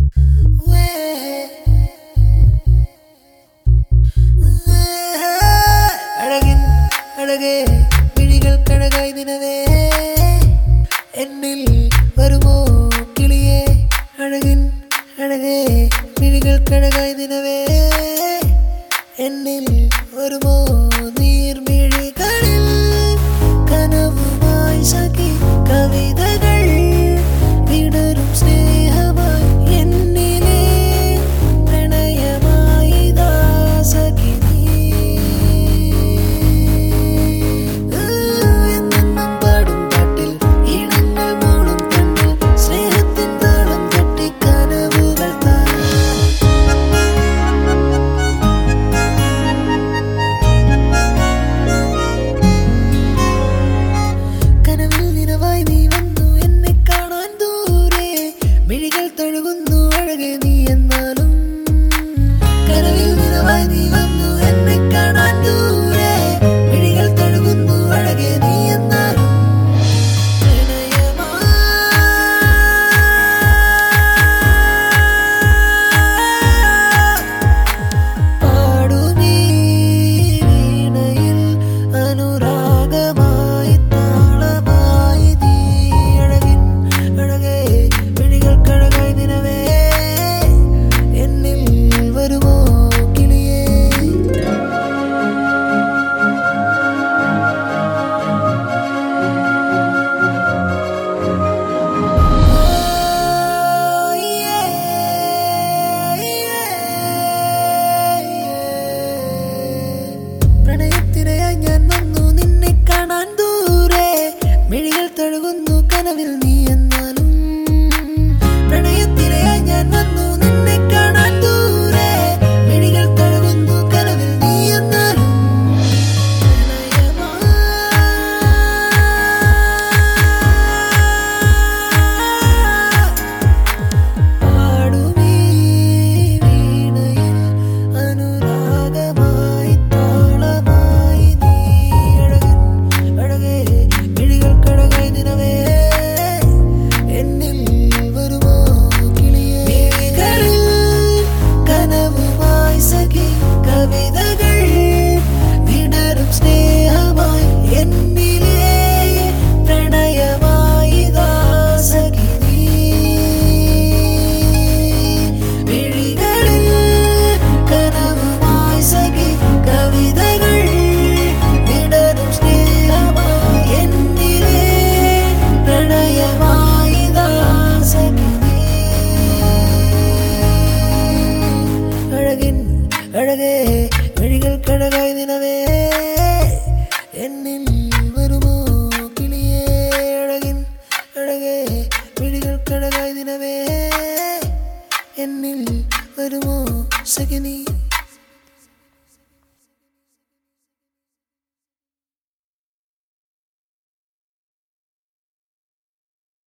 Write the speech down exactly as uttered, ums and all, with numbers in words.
അഴകേ കിളികൾ കഴകായി നിനവേ എന്നിൽ വരുമോ കിളിയേ അഴകിൻ അഴകേ കിളികൾ കഴകായി നിനവേ എന്നിൽ വരുമോ നീർമിഴികളിൽ കനവുമായി സഖി കവിതകൾ വിടരും സ്നേഹമായി എന്നിലെ പ്രണയമായി ദാ സഖി തഴുകുന്നു കനവിൽ നീ എന്നാലും പ്രണയത്തിരയായി ഞാൻ വന്നു നിന്നെ കാണാൻ ദൂരെ മിഴികൾ തഴുകുന്നു കനവിൽ നീ എന്നാലും പാടുമീ വീണയിൽ അനുരാഗമായി താളമായി നീ അഴകൻ അഴകേ മിഴികൾ കഴകായി നിനവേ എന്നിൽ വരുമോ കിളിയേ കനവുമായി സഖി കവിതകൾ വിടരും സ്നേഹമായി എന്നിലെ പ്രണയമായി ദാ സഖി മിഴികളിൽ കനവുമായി സഖി കവിതകൾ വിടരും സ്നേഹമായി എന്നിലെ പ്രണയമായി ദാ സഖി അഴകിൻ അഴകേ മിഴികൾ കഴകായി നിനവേ എന്നിൽ വരുമോ കിളിയേ അഴകിൻ അഴകേ മിഴികൾ കഴകായി നിനവേ എന്നിൽ വരുമോ സഖി നീ